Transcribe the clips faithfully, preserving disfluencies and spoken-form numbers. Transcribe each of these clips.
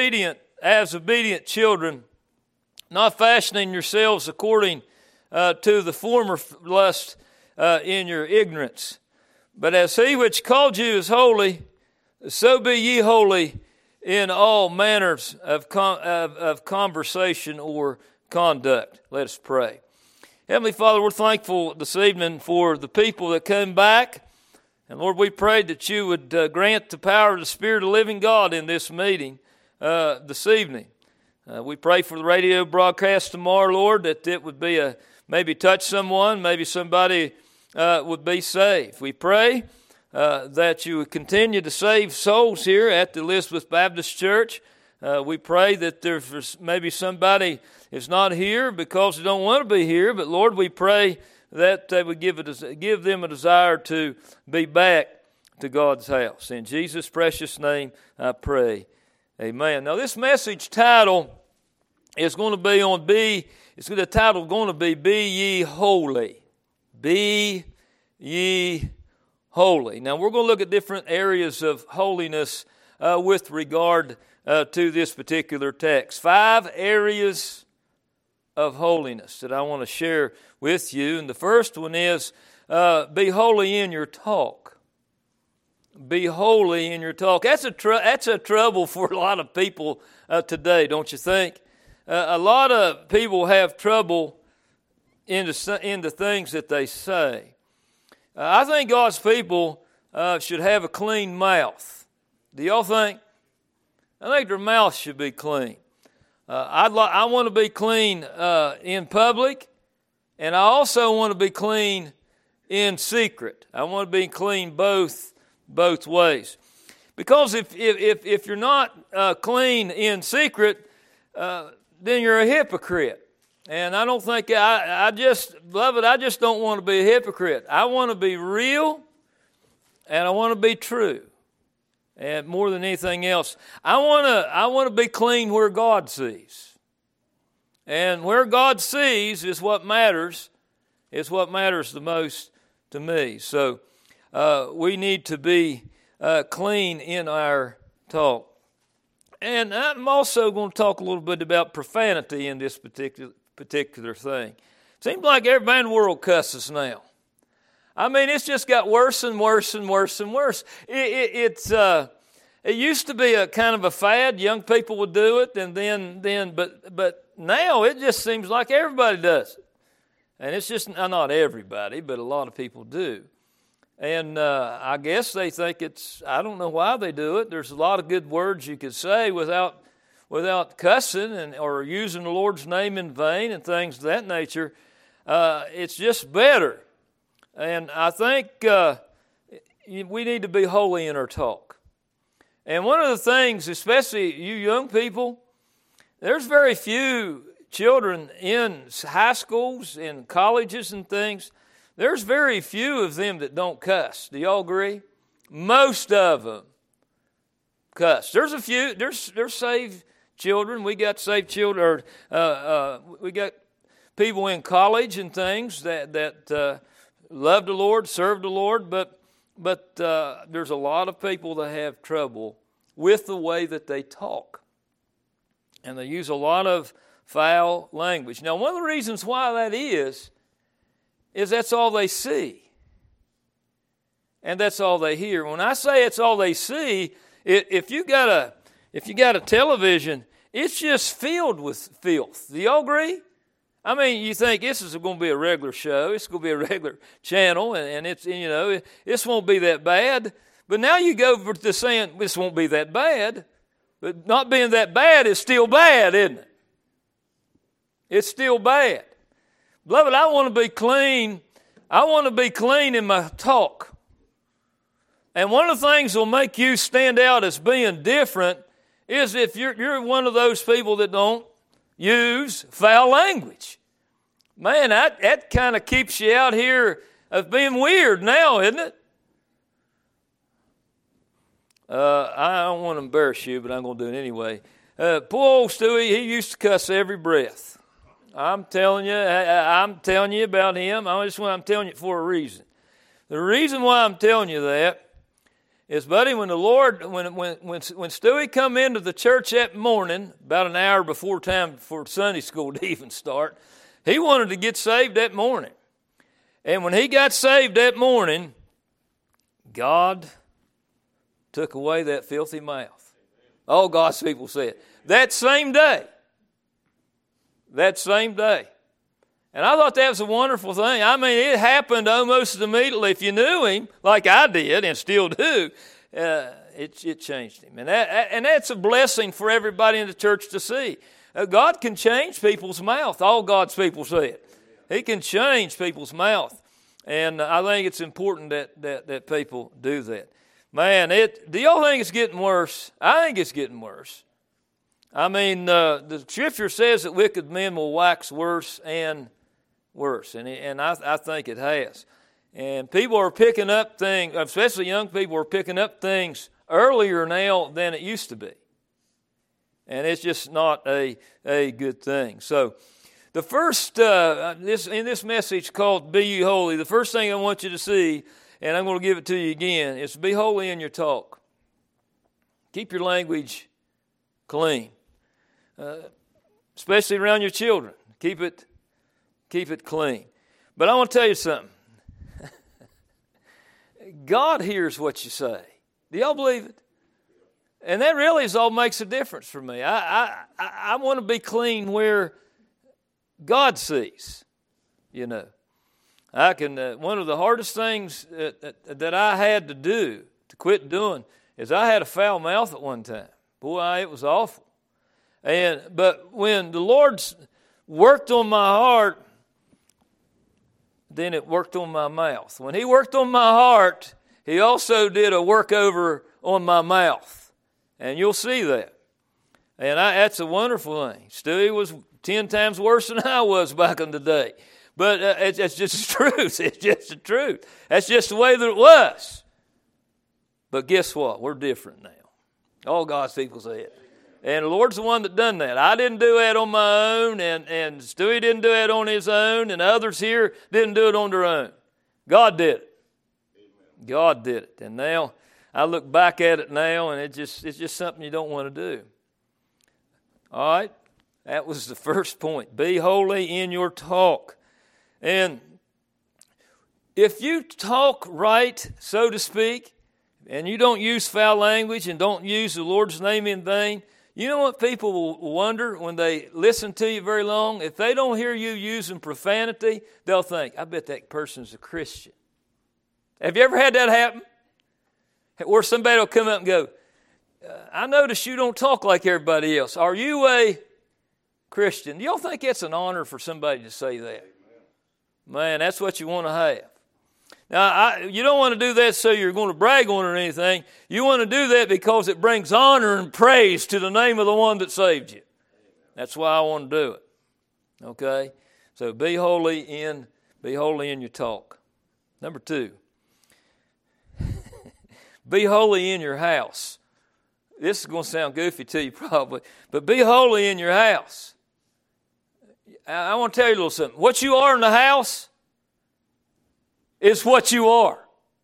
obedient, as obedient children, not fashioning yourselves according uh, to the former lust uh, in your ignorance. But as he which called you is holy, so be ye holy in all manners of, con- of, of conversation or conduct. Let us pray. Heavenly Father, we're thankful this evening for the people that came back. And Lord, we prayed that you would uh, grant the power of the Spirit of the living God in this meeting uh, this evening. Uh, we pray for the radio broadcast tomorrow, Lord, that it would be a maybe touch someone, maybe somebody uh, would be saved. We pray uh, that you would continue to save souls here at the Elizabeth Baptist Church. Uh, we pray that there's maybe somebody is not here because they don't want to be here, but Lord, we pray that they would give, a, give them a desire to be back to God's house. In Jesus' precious name I pray. Amen. Now this message title is going to be on Be, it's the title going to be Be Ye Holy. Be Ye Holy. Now we're going to look at different areas of holiness uh, with regard uh, to this particular text. Five areas of holiness that I want to share with you. And the first one is uh, be holy in your talk. Be holy in your talk. That's a tr- that's a trouble for a lot of people uh, today, don't you think? Uh, a lot of people have trouble in the, in the things that they say. Uh, I think God's people uh, should have a clean mouth. Do y'all think? I think their mouth should be clean. Uh, I'd li- I want to be clean uh, in public, and I also want to be clean in secret. I want to be clean both both ways. Because if if if, if you're not uh, clean in secret, uh, then you're a hypocrite. And I don't think I I just beloved, I just don't want to be a hypocrite. I want to be real, and I want to be true. And more than anything else, I want to I want to be clean where God sees. And where God sees is what matters. It's what matters the most to me. So uh, we need to be uh, clean in our talk. And I'm also going to talk a little bit about profanity in this particular particular thing. Seems like everybody in the world cusses now. I mean, it's just got worse and worse and worse and worse. It, it, it's uh, it used to be a kind of a fad. Young people would do it, and then then but but now it just seems like everybody does it, and it's just not everybody, but a lot of people do. And uh, I guess they think it's. I don't know why they do it. There's a lot of good words you could say without without cussing and or using the Lord's name in vain and things of that nature. Uh, it's just better. And I think uh, we need to be holy in our talk. And one of the things, especially you young people, there's very few children in high schools, in colleges and things. There's very few of them that don't cuss. Do y'all agree? Most of them cuss. There's a few. There's there's saved children. We got saved children. Or, uh, uh, we got people in college and things that that. Uh, Love the Lord, serve the Lord, but but uh, there's a lot of people that have trouble with the way that they talk. And they use a lot of foul language. Now, one of the reasons why that is, is that's all they see. And that's all they hear. When I say it's all they see, it, if you got a if you got a television, it's just filled with filth. Do y'all agree? I mean, you think this is going to be a regular show, it's going to be a regular channel, and, and it's, you know, this won't be that bad. But now you go to saying this won't be that bad, but not being that bad is still bad, isn't it? It's still bad. Beloved, I want to be clean. I want to be clean in my talk. And one of the things that will make you stand out as being different is if you're, you're one of those people that don't use foul language. Man, that, that kind of keeps you out here of being weird now, isn't it? Uh, I don't want to embarrass you, but I'm going to do it anyway. Uh, poor old Stewie, he used to cuss every breath. I'm telling you, I, I'm telling you about him. I just want I'm telling you for a reason. The reason why I'm telling you that is, buddy, when the Lord, when when when when Stewie come into the church that morning, about an hour before time for Sunday school to even start, he wanted to get saved that morning. And when he got saved that morning, God took away that filthy mouth. All God's people said. That same day. That same day. And I thought that was a wonderful thing. I mean, it happened almost immediately. If you knew him, like I did and still do, uh, it, it changed him. And, that, and that's a blessing for everybody in the church to see. Uh, God can change people's mouth. All God's people said. He can change people's mouth. And I think it's important that, that, that people do that. Man, it, do y'all think it's getting worse? I think it's getting worse. I mean, uh, the Scripture says that wicked men will wax worse and worse, and and I, I think it has. And people are picking up things, especially young people are picking up things earlier now than it used to be. And it's just not a, a good thing. So the first, uh, this in this message called Be Ye Holy, the first thing I want you to see, and I'm going to give it to you again, is be holy in your talk. Keep your language clean, uh, especially around your children. Keep it Keep it clean. But I want to tell you something. God hears what you say. Do y'all believe it? And that really is all makes a difference for me. I I, I, I want to be clean where God sees, you know. I can. Uh, one of the hardest things that, that, that I had to do to quit doing is I had a foul mouth at one time. Boy, it was awful. And but when the Lord's worked on my heart, then it worked on my mouth. When He worked on my heart, He also did a workover on my mouth. And you'll see that. And I, that's a wonderful thing. Stewie was ten times worse than I was back in the day. But uh, it's, it's just the truth. It's just the truth. That's just the way that it was. But guess what? We're different now. All God's people say it. And the Lord's the one that done that. I didn't do that on my own, and, and Stewie didn't do it on his own, and others here didn't do it on their own. God did it. Amen. God did it. And now, I look back at it now, and it just it's just something you don't want to do. All right? That was the first point. Be holy in your talk. And if you talk right, so to speak, and you don't use foul language and don't use the Lord's name in vain, you know what people will wonder when they listen to you very long? If they don't hear you using profanity, they'll think, I bet that person's a Christian. Have you ever had that happen? Where somebody will come up and go, I notice you don't talk like everybody else. Are you a Christian? Do y'all think it's an honor for somebody to say that? Man, that's what you want to have. Now, I, you don't want to do that so you're going to brag on it or anything. You want to do that because it brings honor and praise to the name of the one that saved you. That's why I want to do it. Okay? So be holy in, be holy in your talk. Number two, be holy in your house. This is going to sound goofy to you probably, but be holy in your house. I, I want to tell you a little something. What you are in the house is what you are.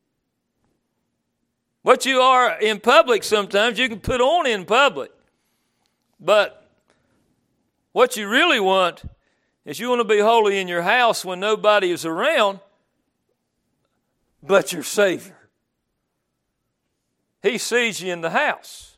What you are in public sometimes you can put on in public. But what you really want is you want to be holy in your house when nobody is around but your Savior. He sees you in the house.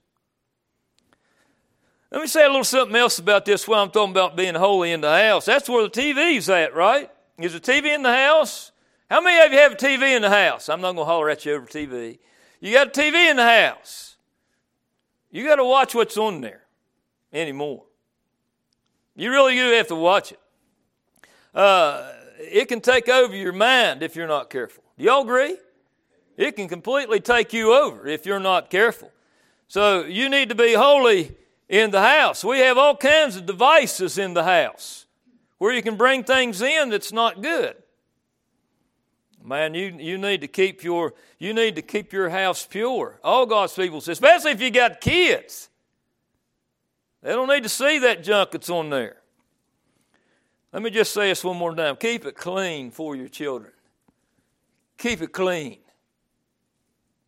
Let me say a little something else about this while I'm talking about being holy in the house. That's where the T V's at, right? Is the T V in the house? How many of you have a T V in the house? I'm not going to holler at you over T V. You got a T V in the house. You got to watch what's on there anymore. You really do have to watch it. Uh, it can take over your mind if you're not careful. Do y'all agree? It can completely take you over if you're not careful. So you need to be holy in the house. We have all kinds of devices in the house where you can bring things in that's not good. Man, you, you need to keep your you need to keep your house pure. All God's people, especially if you got kids. They don't need to see that junk that's on there. Let me just say this one more time. Keep it clean for your children. Keep it clean.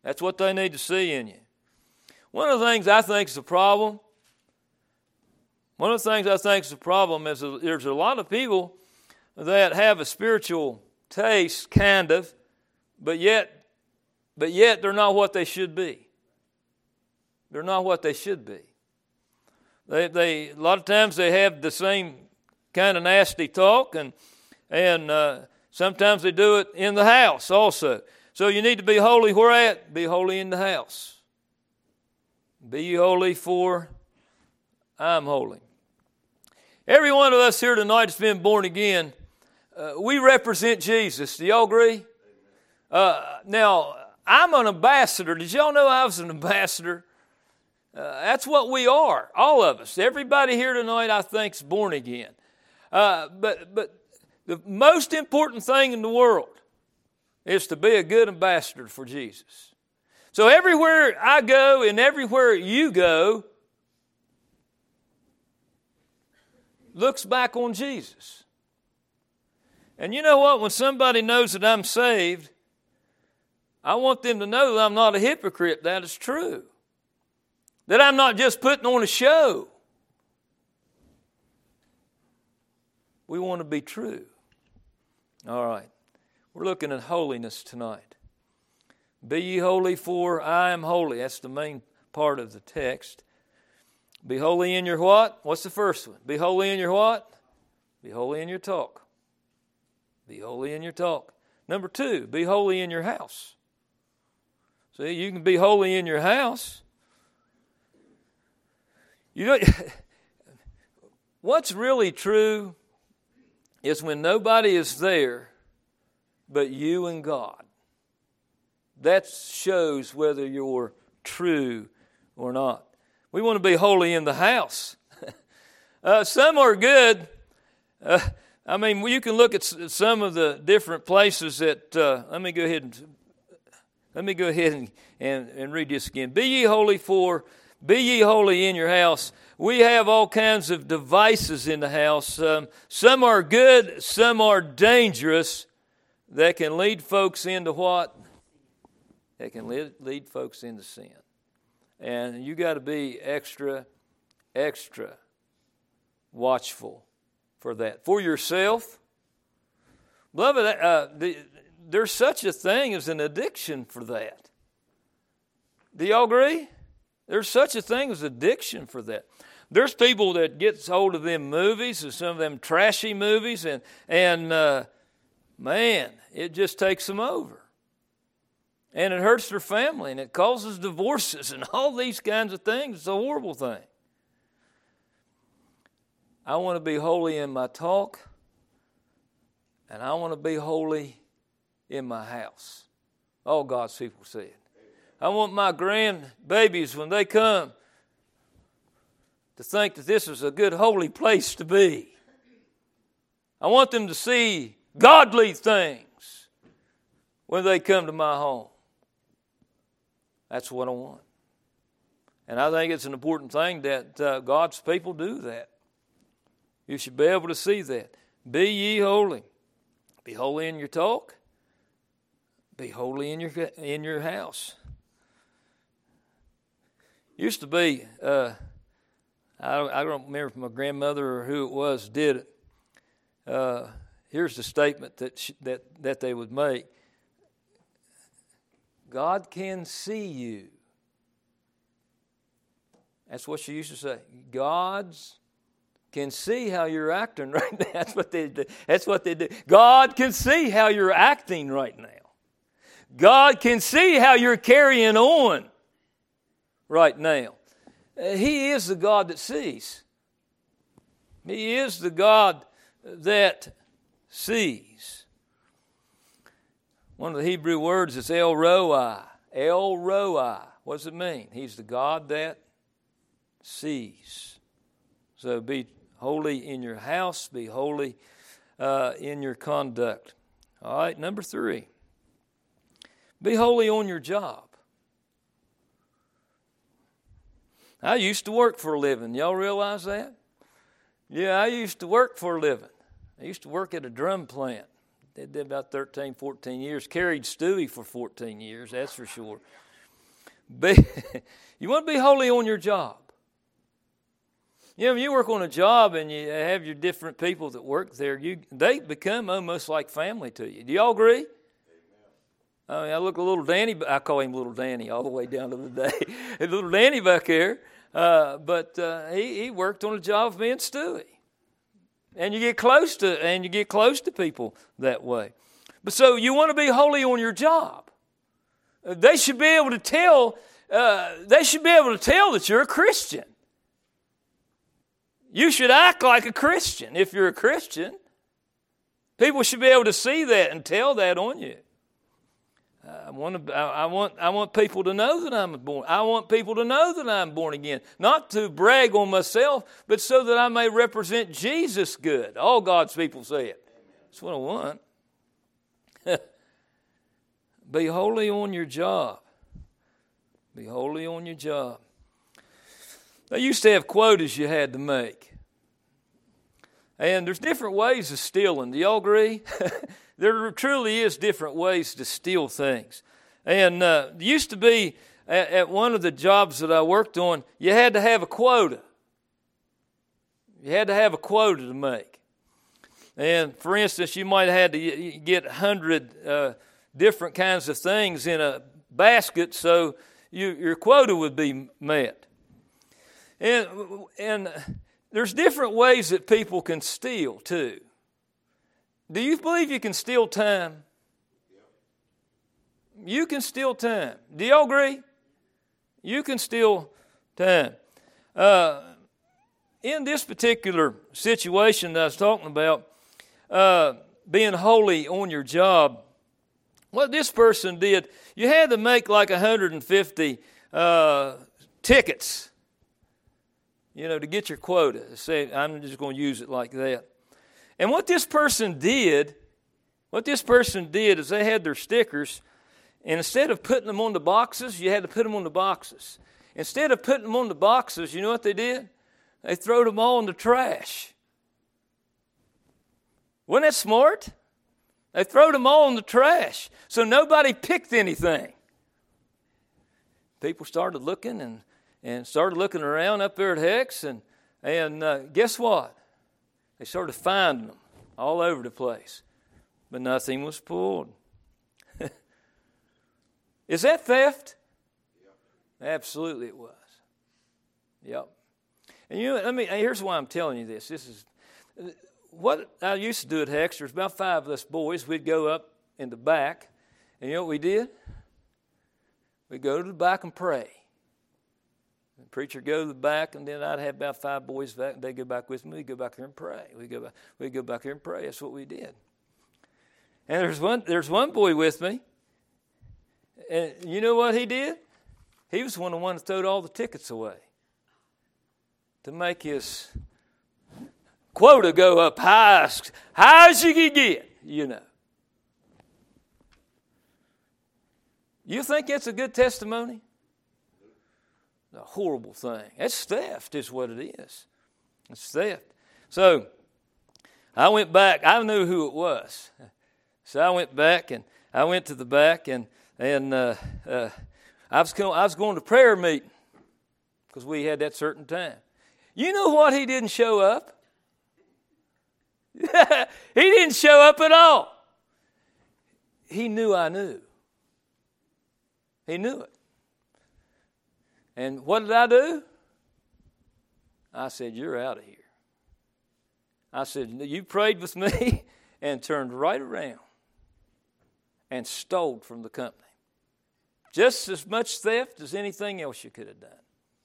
That's what they need to see in you. One of the things I think is a problem, one of the things I think is a problem is that there's a lot of people that have a spiritual taste, kind of, but yet, but yet they're not what they should be. They're not what they should be. They, they, a lot of times they have the same kind of nasty talk, and and uh, sometimes they do it in the house also. So you need to be holy where at? Be holy in the house. Be ye holy, for I am holy. Every one of us here tonight has been born again. Uh, we represent Jesus. Do y'all agree? Uh, now, I'm an ambassador. Did y'all know I was an ambassador? Uh, that's what we are, all of us. Everybody here tonight, I think, is born again. Uh, but, but the most important thing in the world is to be a good ambassador for Jesus. So everywhere I go and everywhere you go looks back on Jesus. And you know what? When somebody knows that I'm saved, I want them to know that I'm not a hypocrite. That is true. That I'm not just putting on a show. We want to be true. All right. We're looking at holiness tonight. Be ye holy, for I am holy. That's the main part of the text. Be holy in your what? What's the first one? Be holy in your what? Be holy in your talk. Be holy in your talk. Number two, be holy in your house. See, you can be holy in your house. You know, what's really true is when nobody is there but you and God. That shows whether you're true or not. We want to be holy in the house. uh, some are good. Uh, I mean, you can look at some of the different places that. Uh, let me go ahead and let me go ahead and, and, and read this again. Be ye holy, for be ye holy in your house. We have all kinds of devices in the house. Um, some are good, some are dangerous. That can lead folks into what? That can lead, lead folks into sin. And you got to be extra, extra watchful for that. For yourself. Beloved, uh, the, there's such a thing as an addiction for that. Do y'all agree? There's such a thing as addiction for that. There's people that gets hold of them movies, and some of them trashy movies, and, and uh, man, it just takes them over. And it hurts their family, and it causes divorces and all these kinds of things. It's a horrible thing. I want to be holy in my talk, and I want to be holy in my house. All God's people say it. I want my grandbabies, when they come, to think that this is a good, holy place to be. I want them to see godly things when they come to my home. That's what I want. And I think it's an important thing that uh, God's people do that. You should be able to see that. Be ye holy. Be holy in your talk. Be holy in your in your house. Used to be, uh, I, don't, I don't remember if my grandmother or who it was did it. Uh, here's the statement that she, that that they would make. God can see you. That's what she used to say. God's can see how you're acting right now. That's what they do. That's what they do. God can see how you're acting right now. God can see how you're carrying on right now. He is the God that sees. He is the God that sees. One of the Hebrew words is El Roi. El Roi. What does it mean? He's the God that sees. So be holy in your house. Be holy uh, in your conduct. All right, number three. Be holy on your job. I used to work for a living. Y'all realize that? Yeah, I used to work for a living. I used to work at a drum plant. They did about thirteen, fourteen years. Carried Stewie for fourteen years, that's for sure. Be, you want to be holy on your job. You know, when you work on a job and you have your different people that work there, you they become almost like family to you. Do y'all agree? Amen. I mean, I look at little Danny, I call him little Danny all the way down to the day. Little Danny back there, uh, but uh, he, he worked on a job with me and Stewie. And you get close to and you get close to people that way. But so you want to be holy on your job. They should be able to tell. Uh, they should be able to tell that you're a Christian. You should act like a Christian if you're a Christian. People should be able to see that and tell that on you. I want to, I want I want people to know that I'm born. I want people to know that I'm born again. Not to brag on myself, but so that I may represent Jesus good. All God's people say it. That's what I want. Be holy on your job. Be holy on your job. They used to have quotas you had to make. And there's different ways of stealing. Do y'all agree? There truly is different ways to steal things. And uh, there used to be, at, at one of the jobs that I worked on, you had to have a quota. You had to have a quota to make. And for instance, you might have had to get one hundred uh, different kinds of things in a basket so you, your quota would be met. And, and there's different ways that people can steal too. Do you believe you can steal time? You can steal time. Do y'all agree? You can steal time. Uh, in this particular situation that I was talking about, uh, being holy on your job, what this person did, you had to make like one hundred fifty uh, tickets, you know, to get your quota. Say, I'm just going to use it like that. And what this person did, what this person did is they had their stickers, and instead of putting them on the boxes, you had to put them on the boxes. Instead of putting them on the boxes, you know what they did? They threw them all in the trash. Wasn't that smart? They threw them all in the trash, so nobody picked anything. People started looking and, and started looking around up there at Hex, and, and uh, guess what? They started finding them all over the place, but nothing was pulled. Is that theft? Yep. Absolutely it was. Yep. And you know, let me. Here's why I'm telling you this. This is what I used to do at Hex. There's about five of us boys. We'd go up in the back, and you know what we did? We'd go to the back and pray. The preacher go to the back, and then I'd have about five boys back. They'd go back with me. We'd go back here and pray. We'd go back. We'd go back here and pray. That's what we did. And there's one. There's one boy with me, and you know what he did? He was one of the ones that throwed all the tickets away to make his quota go up high, high as you can get. You know. You think that's a good testimony? A horrible thing. That's theft is what it is. It's theft. So I went back. I knew who it was. So I went back and I went to the back and and uh, uh, I was going, I was going to prayer meeting because we had that certain time. You know what? He didn't show up. He didn't show up at all. He knew I knew. He knew it. And what did I do? I said, you're out of here. I said, you prayed with me and turned right around and stole from the company. Just as much theft as anything else you could have done.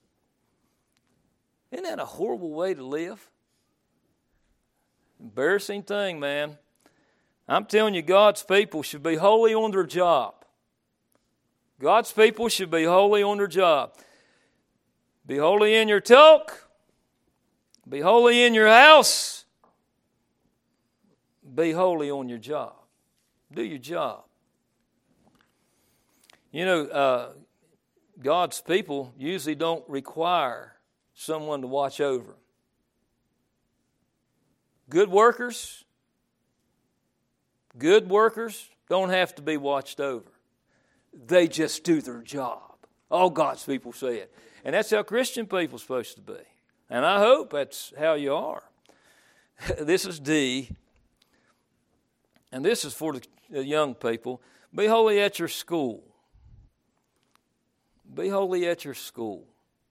Isn't that a horrible way to live? Embarrassing thing, man. I'm telling you, God's people should be holy on their job. God's people should be holy on their job. Be holy in your talk. Be holy in your house. Be holy on your job. Do your job. You know, uh, God's people usually don't require someone to watch over them. Good workers, good workers don't have to be watched over. They just do their job. All God's people say it. And that's how Christian people are supposed to be. And I hope that's how you are. This is D. And this is for the young people. Be holy at your school. Be holy at your school.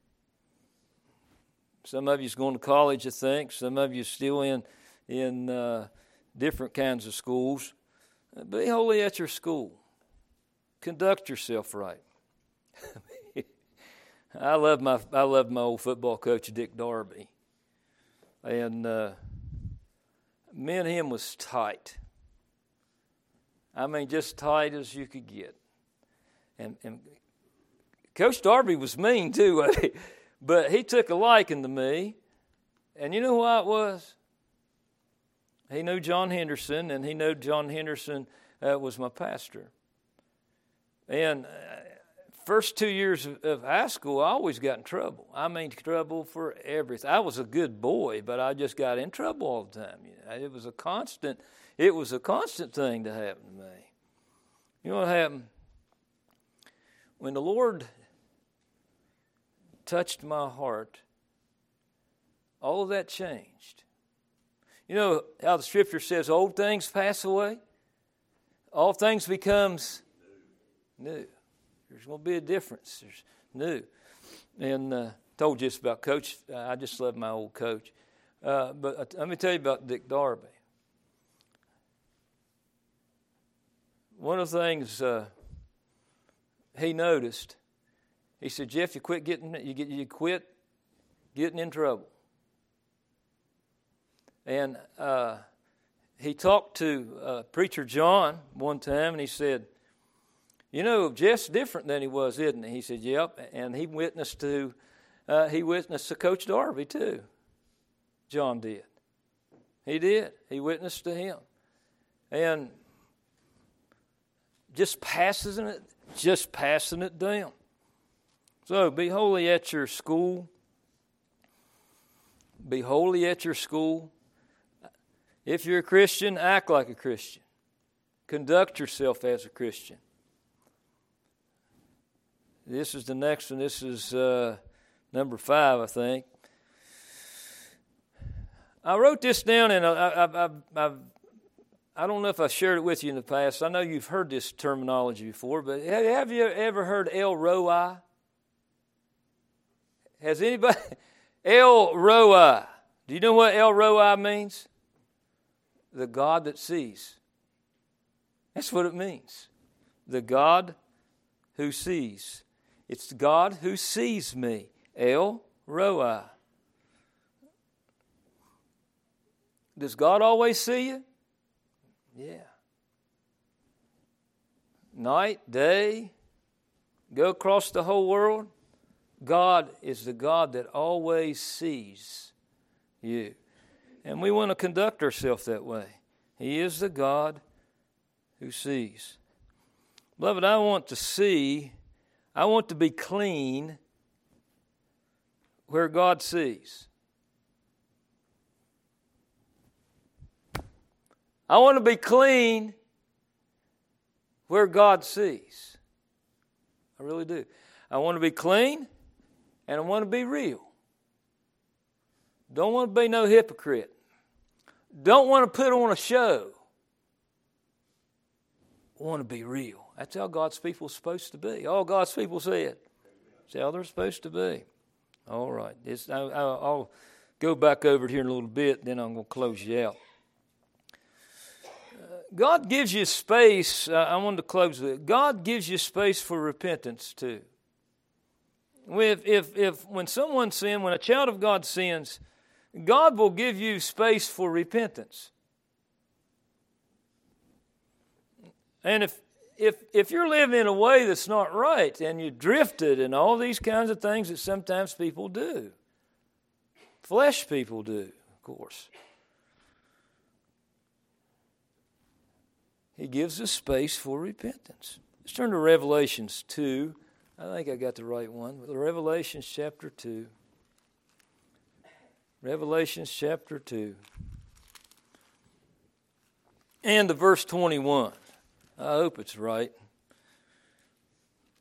Some of you's going to college, I think. Some of you still in in uh, different kinds of schools. Be holy at your school. Conduct yourself right. I love my I love my old football coach, Dick Darby, and uh, me and him was tight. I mean, just tight as you could get. And, and Coach Darby was mean too, but he took a liking to me. And you know why it was? He knew John Henderson, and he knew John Henderson uh, was my pastor. And uh, first two years of, of high school, I always got in trouble. I mean, trouble for everything. I was a good boy, but I just got in trouble all the time. You know, it was a constant. It was a constant thing to happen to me. You know what happened? When the Lord touched my heart, all of that changed. You know how the Scripture says, old things pass away? All things becomes new. There's going to be a difference. There's new. And uh, I told you this about Coach. I just love my old coach. Uh, but uh, let me tell you about Dick Darby. One of the things uh, he noticed, he said, Jeff, you quit getting you get you quit getting in trouble. And uh, he talked to uh, Preacher John one time, and he said, you know, Jeff's different than he was, isn't he? He said, yep. And he witnessed to uh, he witnessed to Coach Darby too. John did. He did. He witnessed to him. And just passing it, just passing it down. So be holy at your school. Be holy at your school. If you're a Christian, act like a Christian. Conduct yourself as a Christian. This is the next one. This is uh, number five, I think. I wrote this down, and I, I, I, I, I don't know if I shared it with you in the past. I know you've heard this terminology before, but have you ever heard El Roi? Has anybody? El Roi. Do you know what El Roi means? The God that sees. That's what it means. The God who sees. It's God who sees me. El Roi. Does God always see you? Yeah. Night, day, go across the whole world. God is the God that always sees you. And we want to conduct ourselves that way. He is the God who sees. Beloved, I want to see, I want to be clean where God sees. I want to be clean where God sees. I really do. I want to be clean, and I want to be real. Don't want to be no hypocrite. Don't want to put on a show. I want to be real. That's how God's people are supposed to be. All God's people said. That's how they're supposed to be. All right. It's, I, I'll go back over here in a little bit, then I'm going to close you out. God gives you space. Uh, I wanted to close with it. God gives you space for repentance too. If, if, if when someone sins, when a child of God sins, God will give you space for repentance. And if if if you're living in a way that's not right, and you drifted, and all these kinds of things that sometimes people do, flesh people do, of course. He gives us space for repentance. Let's turn to Revelations two. I think I got the right one. Revelations chapter two. Revelations chapter two. And to verse twenty-one. I hope it's right.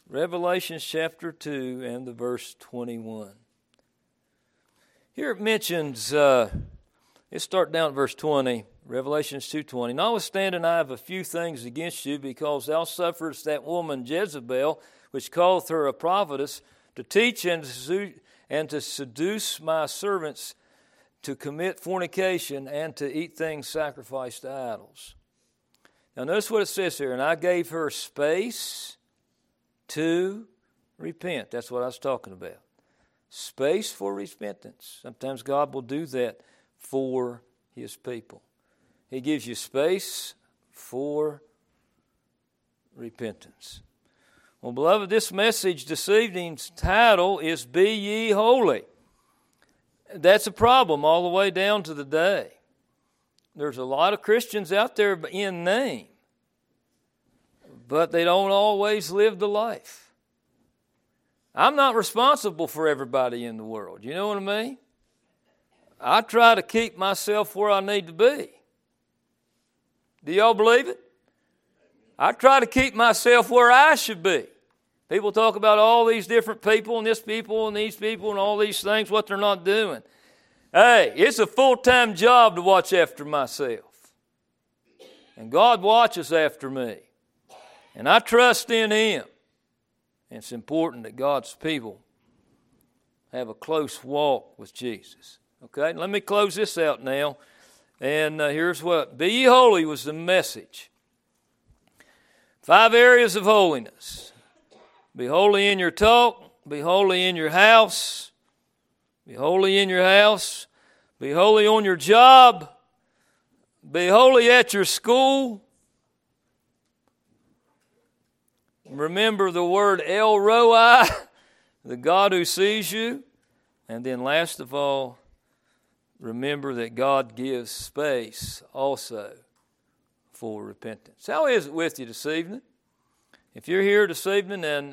Revelation chapter two and the verse twenty-one. Here it mentions, uh, let's start down at verse twenty, Revelation two twenty. Notwithstanding, I have a few things against you, because thou sufferest that woman Jezebel, which calleth her a prophetess, to teach and to, and to seduce my servants to commit fornication and to eat things sacrificed to idols. Now notice what it says here, and I gave her space to repent. That's what I was talking about. Space for repentance. Sometimes God will do that for His people. He gives you space for repentance. Well, beloved, this message this evening's title is Be Ye Holy. That's a problem all the way down to the day. There's a lot of Christians out there in name, but they don't always live the life. I'm not responsible for everybody in the world. You know what I mean? I try to keep myself where I need to be. Do y'all believe it? I try to keep myself where I should be. People talk about all these different people and this people and these people and all these things, what they're not doing. Hey, it's a full-time job to watch after myself. And God watches after me. And I trust in Him. And it's important that God's people have a close walk with Jesus. Okay, let me close this out now. And uh, here's what. Be ye holy was the message. Five areas of holiness. Be holy in your talk. Be holy in your house. Be holy in your house. Be holy on your job. Be holy at your school. Remember the word El Roi, the God who sees you. And then last of all, remember that God gives space also for repentance. How is it with you this evening? If you're here this evening and